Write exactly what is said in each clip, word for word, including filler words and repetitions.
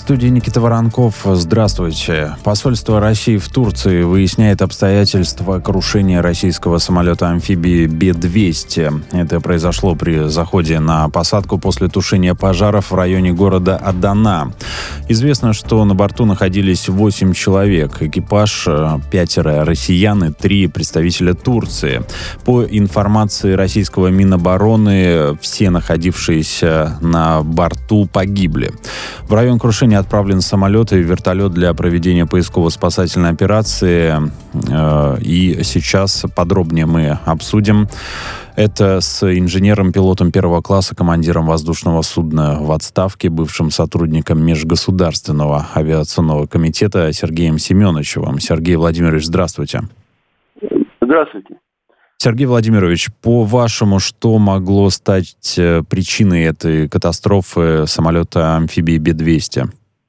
студии Никита Воронков. Здравствуйте. Посольство России в Турции выясняет обстоятельства крушения российского самолета-амфибии Би двести. Это произошло при заходе на посадку после тушения пожаров в районе города Адана. Известно, что на борту находились восемь человек. Экипаж пятеро россиян и три представителя Турции. По информации российского Минобороны, все находившиеся на борту погибли. В район крушения отправлен самолет и вертолет для проведения поисково-спасательной операции. И сейчас подробнее мы обсудим это с инженером-пилотом первого класса, командиром воздушного судна в отставке, бывшим сотрудником Межгосударственного авиационного комитета Сергеем Семеновичевым. Сергей Владимирович, здравствуйте. Здравствуйте. Сергей Владимирович, по-вашему, что могло стать причиной этой катастрофы самолета-амфибии Би двести?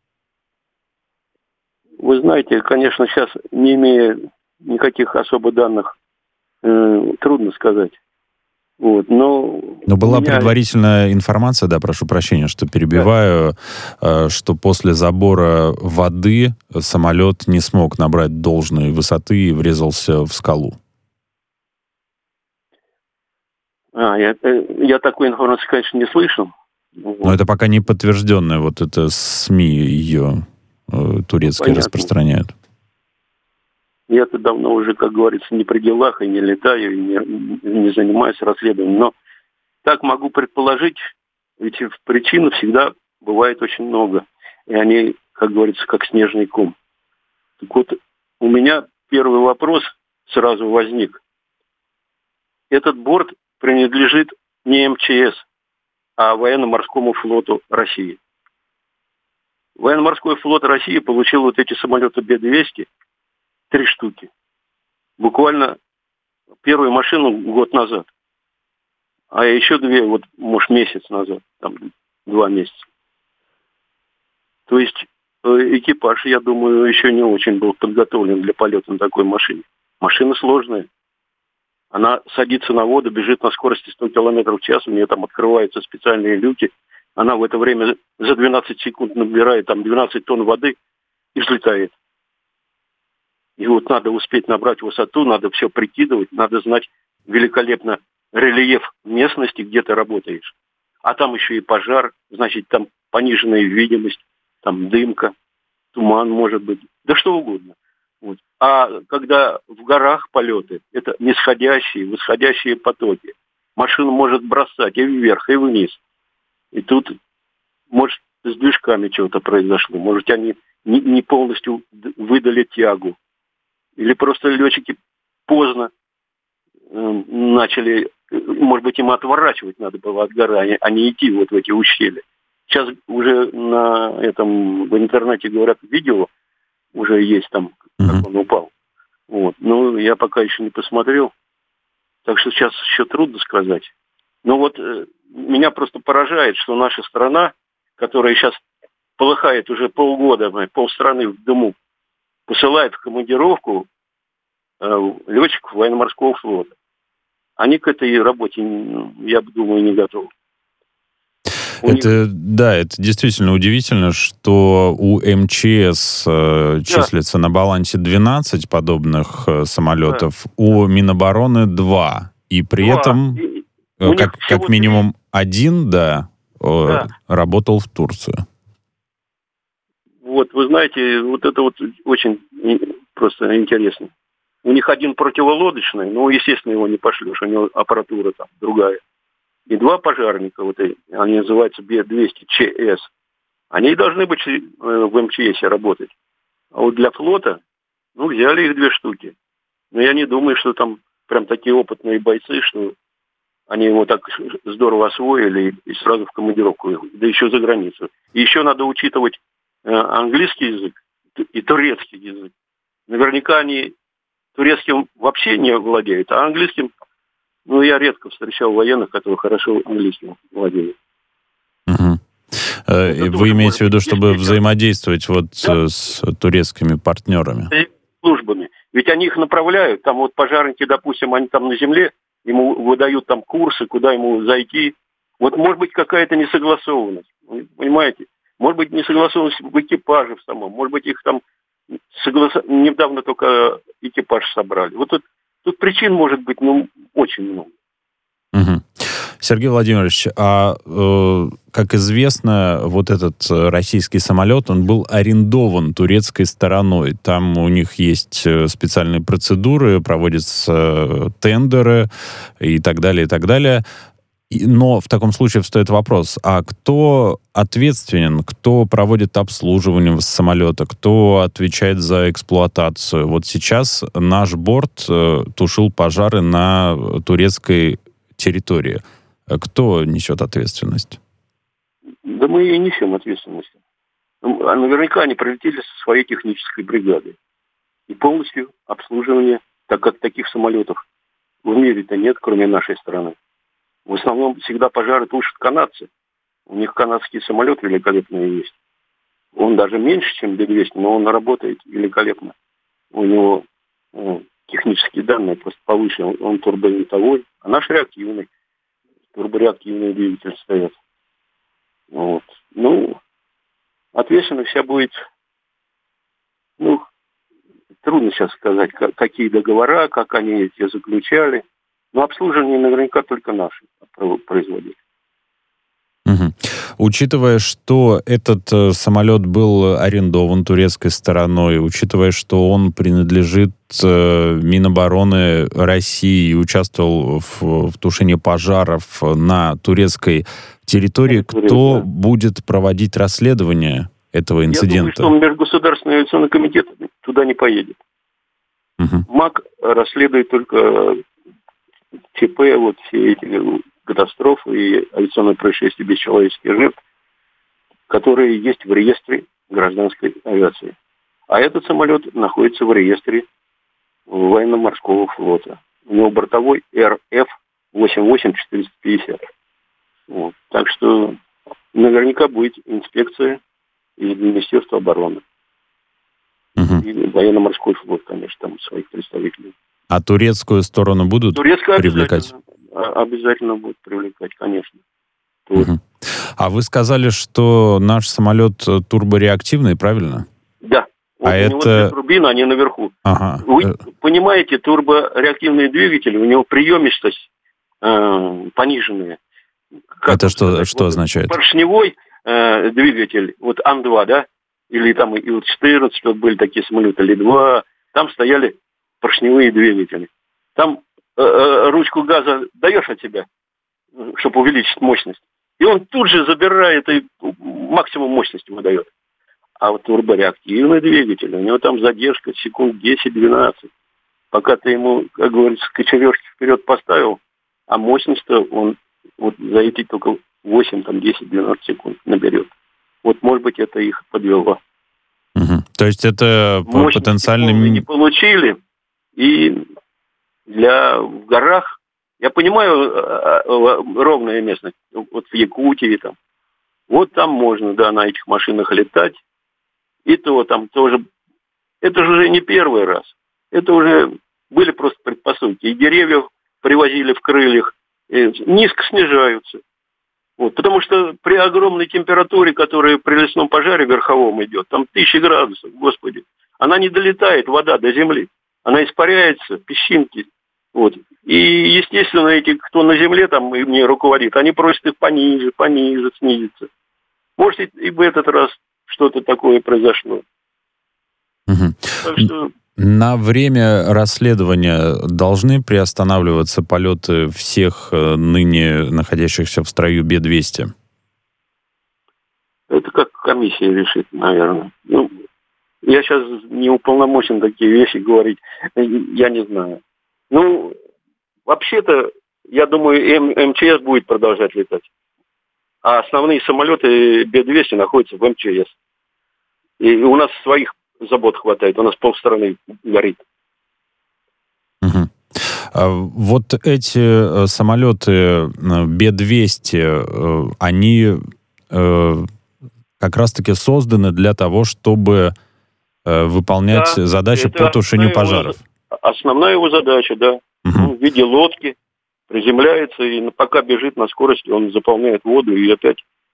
Вы знаете, конечно, сейчас, не имея никаких особо данных, э, трудно сказать. Вот, но но была меня... предварительная информация, да, прошу прощения, что перебиваю, да. что после забора воды самолет не смог набрать должной высоты и врезался в скалу. А, я, я такой информации, конечно, не слышал. Но это пока не подтвержденная, вот это СМИ ее э, турецкие Понятно. распространяют. Я-то давно уже, как говорится, не при делах, и не летаю, и не, не занимаюсь расследованием. Но так могу предположить, ведь причин всегда бывает очень много. И они, как говорится, как снежный ком. Так вот, у меня первый вопрос сразу возник. Этот борт принадлежит не эм че эс, а военно-морскому флоту России. Военно-морской флот России получил вот эти самолеты Би двести, три штуки. Буквально первую машину год назад. А еще две, вот, может, месяц назад, там, два месяца. То есть экипаж, я думаю, еще не очень был подготовлен для полета на такой машине. Машина сложная. Она садится на воду, бежит на скорости сто километров в час, у нее там открываются специальные люки. Она в это время за двенадцать секунд набирает там двенадцать тонн воды и взлетает. И вот надо успеть набрать высоту, надо все прикидывать, надо знать великолепно рельеф местности, где ты работаешь. А там еще и пожар, значит, там пониженная видимость, там дымка, туман может быть, да что угодно. Вот. А когда в горах полеты, это нисходящие, восходящие потоки. Машина может бросать и вверх, и вниз. И тут, может, с движками что-то произошло. Может, они не, не полностью выдали тягу. Или просто летчики поздно э, начали, может быть, им отворачивать надо было от горы, а не идти вот в эти ущелья. Сейчас уже на этом, в интернете, говорят, видео уже есть там, как uh-huh. он упал. Вот. Но я пока еще не посмотрел. Так что сейчас еще трудно сказать. Но вот э, меня просто поражает, что наша страна, которая сейчас полыхает уже полгода, полстраны в дыму, посылает в командировку э, летчиков военно-морского флота. Они к этой работе, я думаю, не готовы. У это, них... да, это действительно удивительно, что у эм че эс э, да. числится на балансе двенадцать подобных э, самолетов, да. у Минобороны два. И при два. этом, и, э, как, как минимум три. один, да, э, да, работал в Турцию. Вот, вы знаете, вот это вот очень просто интересно. У них один противолодочный, ну, естественно, его не пошлешь, у него аппаратура там другая. И два пожарника, вот они называются Би двести че эс, они должны быть в эм че эсе работать. А вот для флота, ну, взяли их две штуки. Но я не думаю, что там прям такие опытные бойцы, что они его так здорово освоили и сразу в командировку, да еще за границу. И еще надо учитывать английский язык и турецкий язык. Наверняка они турецким вообще не владеют, а английским... Ну, я редко встречал военных, которые хорошо английским владеют. Угу. Вы имеете в виду, чтобы взаимодействовать вот да. с турецкими партнерами? Службами. Ведь они их направляют. Там вот пожарники, допустим, они там на земле, ему выдают там курсы, куда ему зайти. Вот может быть какая-то несогласованность. Понимаете? Может быть, не согласованность в экипаже в самом. Может быть, их там соглас... недавно только экипаж собрали. Вот тут, тут причин может быть, ну, очень много. Угу. Сергей Владимирович, а э, как известно, вот этот российский самолет, он был арендован турецкой стороной. Там у них есть специальные процедуры, проводятся тендеры и так далее, и так далее. Но в таком случае встает вопрос, а кто ответственен, кто проводит обслуживание самолета, кто отвечает за эксплуатацию? Вот сейчас наш борт э, тушил пожары на турецкой территории. Кто несет ответственность? Да мы и несем ответственность. А наверняка они прилетели со своей технической бригадой. И полностью обслуживание, так как таких самолетов в мире-то нет, кроме нашей страны. В основном всегда пожары тушат канадцы. У них канадский самолет великолепный есть. Он даже меньше, чем би двести, но он работает великолепно. У него ну, технические данные просто повыше. Он, он турбовинтовой, а наш реактивный. Турбореактивный двигатель стоят. Вот. Ну, ответственность вся будет, ну, трудно сейчас сказать, как, какие договора, как они эти заключали. Но обслуживание наверняка только наши производили. Угу. Учитывая, что этот э, самолет был арендован турецкой стороной, учитывая, что он принадлежит э, Минобороны России и участвовал в, в тушении пожаров на турецкой территории, Территория, кто да. будет проводить расследование этого инцидента? Я думаю, что Межгосударственный авиационный комитет туда не поедет. Угу. МАК расследует только ЧП, вот все эти катастрофы и авиационные происшествия без человеческих жертв, которые есть в реестре гражданской авиации. А этот самолет находится в реестре военно-морского флота. У него бортовой эр эф восемь восемь четыреста пятьдесят. Вот. Так что наверняка будет инспекция из Министерства обороны. Угу. И военно-морской флот, конечно, там своих представителей. А турецкую сторону будут Турецкая привлекать? Обязательно, обязательно будут привлекать, конечно. Угу. А вы сказали, что наш самолет турбореактивный, правильно? Да. Вот а у это... него две турбины, они наверху. Ага. Вы понимаете, турбореактивные двигатели, у него приемистость э, пониженная. Как это что, сказать? что вот означает? Поршневой э, двигатель, вот Ан два, да, или там Ил четырнадцать, вот были такие самолеты, Ли два, там стояли поршневые двигатели. Там э, э, ручку газа даешь от себя, чтобы увеличить мощность, и он тут же забирает и максимум мощности выдает. А вот турбореактивный двигатель, у него там задержка секунд десять-двенадцать. Пока ты ему, как говорится, кочережки вперед поставил, а мощность-то он вот за эти только восемь, там, десять-двенадцать секунд наберет. Вот, может быть, это их подвело. Угу. То есть это мощности потенциальный... не получили, и для в горах, я понимаю, ровная местность, вот в Якутии там, вот там можно, да, на этих машинах летать, и то там тоже, это же уже не первый раз, это уже были просто предпосылки, и деревья привозили в крыльях, низко снижаются. Вот, потому что при огромной температуре, которая при лесном пожаре верховом идет, там тысячи градусов, господи, она не долетает, вода, до земли. Она испаряется, песчинки. Вот. И, естественно, эти, кто на земле там ими руководит, они просят их пониже, пониже, снизиться. Может, и, и в этот раз что-то такое произошло. Угу. Так что... На время расследования должны приостанавливаться полеты всех ныне находящихся в строю би двести? Это как комиссия решит, наверное. Ну, я сейчас не уполномочен такие вещи говорить. Я не знаю. Ну, вообще-то, я думаю, М- МЧС будет продолжать летать. А основные самолеты би двести находятся в МЧС. И у нас своих забот хватает. У нас полстраны горит. Угу. А вот эти самолеты би двести, они э, как раз-таки созданы для того, чтобы э, выполнять да, задачи по тушению пожаров. Его, основная его задача, да. Угу. Он в виде лодки приземляется, и пока бежит на скорости, он заполняет воду и опять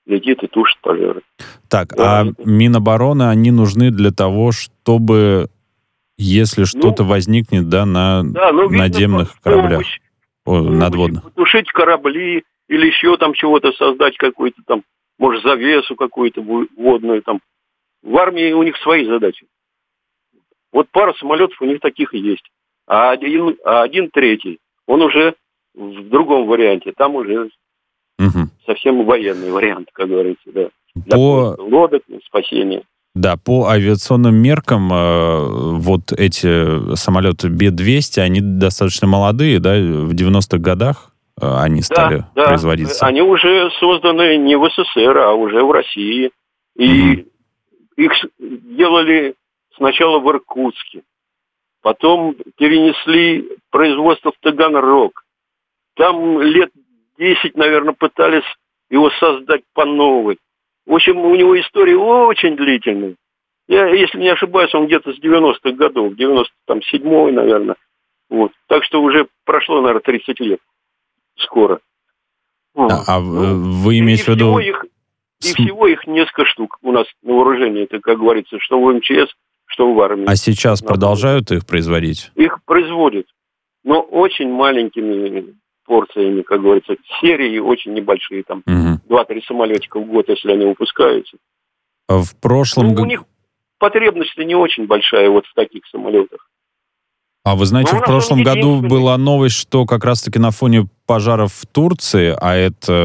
летит и тушит пожары. Так, да, а это... Минобороны, они нужны для того, чтобы, если что-то ну, возникнет, да, на да, ну, надземных видно, кораблях, помощь, о, надводных. Потушить корабли или еще там чего-то создать, какую-то там, может, завесу какую-то водную там. В армии у них свои задачи. Вот пара самолетов у них таких и есть. А один, а один третий, он уже в другом варианте. Там уже угу. совсем военный вариант, как говорится, да. Для по... лодок, спасения. Да, по авиационным меркам э, вот эти самолеты би двести, они достаточно молодые, да, в девяностых годах э, они стали да, производиться. Да, они уже созданы не в СССР, а уже в России. И угу. их делали сначала в Иркутске, потом перенесли производство в Таганрог. Там лет десять, наверное, пытались его создать по новой. В общем, у него история очень длительная. Я, если не ошибаюсь, он где-то с девяностых годов, девяносто седьмой, наверное. Вот. Так что уже прошло, наверное, тридцать лет. Скоро. А, а ну, вы имеете в виду... Их, и всего их несколько штук у нас на вооружении. Это, как говорится, что в МЧС, что в армии. А сейчас продолжают их производить? Их производят, но очень маленькими порциями, как говорится. Серии очень небольшие, там угу. два-три самолетика в год, если они выпускаются. В прошлом году... Ну, у них потребность не очень большая вот в таких самолетах. А вы знаете, в прошлом году была новость, что как раз-таки на фоне пожаров в Турции, а это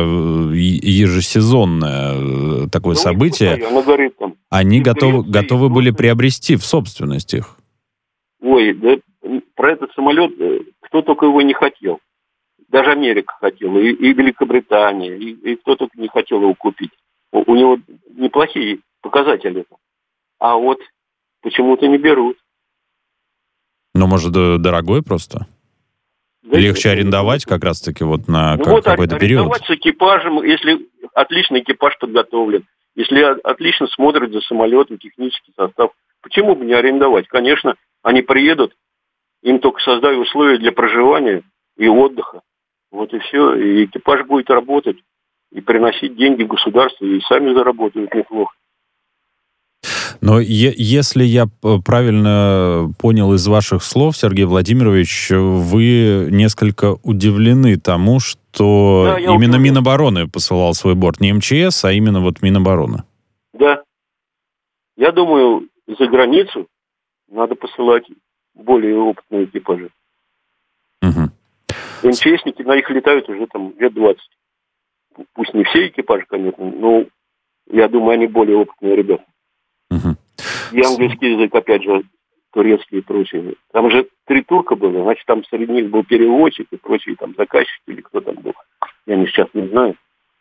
ежесезонное такое да событие, горит, там, они готовы, готовы были приобрести в собственность их. Ой, да, про этот самолет кто только его не хотел. Даже Америка хотела, и, и Великобритания, и, и кто только не хотел его купить. У, у него неплохие показатели. А вот почему-то не берут. Ну, может, дорогой просто? Да, легче арендовать как раз-таки вот на ну, вот какой-то период? Арендовать с экипажем, если отличный экипаж подготовлен, если отлично смотрят за самолетом, технический состав. Почему бы не арендовать? Конечно, они приедут, им только создай условия для проживания и отдыха. Вот и все. И экипаж будет работать, и приносить деньги в государство, и сами заработают неплохо. Но е- если я правильно понял из ваших слов, Сергей Владимирович, вы несколько удивлены тому, что да, именно удивлен. Минобороны посылал свой борт. Не МЧС, а именно вот Минобороны. Да. Я думаю, за границу надо посылать более опытные экипажи. Угу. МЧСники на них летают уже там лет двадцать. Пусть не все экипажи, конечно, но я думаю, они более опытные ребята. Угу. И английский язык, опять же, турецкий и прочее. Там же три турка было, значит, там среди них был переводчик и прочие там заказчики или кто там был. Я не, сейчас не знаю.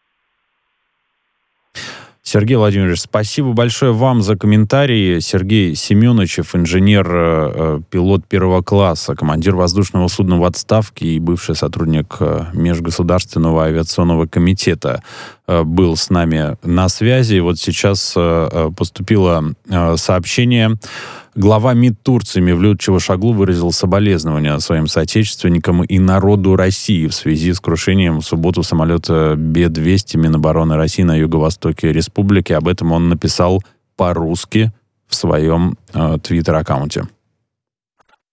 Сергей Владимирович, спасибо большое вам за комментарии. Сергей Семеновичев, инженер, э, пилот первого класса, командир воздушного судна в отставке и бывший сотрудник Межгосударственного авиационного комитета, э, был с нами на связи. Вот сейчас э, поступило э, сообщение. Глава МИД Турции Мевлют Чавушоглу выразил соболезнования своим соотечественникам и народу России в связи с крушением в субботу самолета би двести Минобороны России на юго-востоке республики. Об этом он написал по-русски в своем э, твиттер-аккаунте.